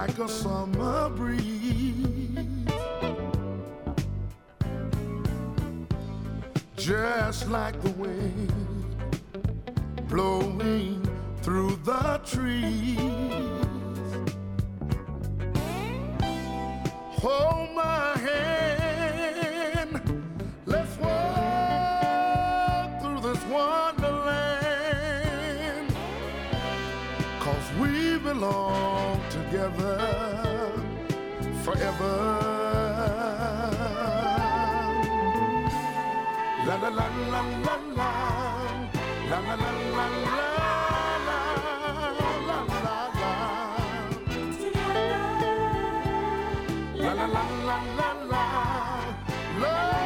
like a summer breeze, just like the wind blowing through the trees. Hold my hand, let's walk through this wonderland, 'cause we belong together forever. La la la la la la, la la la la la. La la la la la la, love.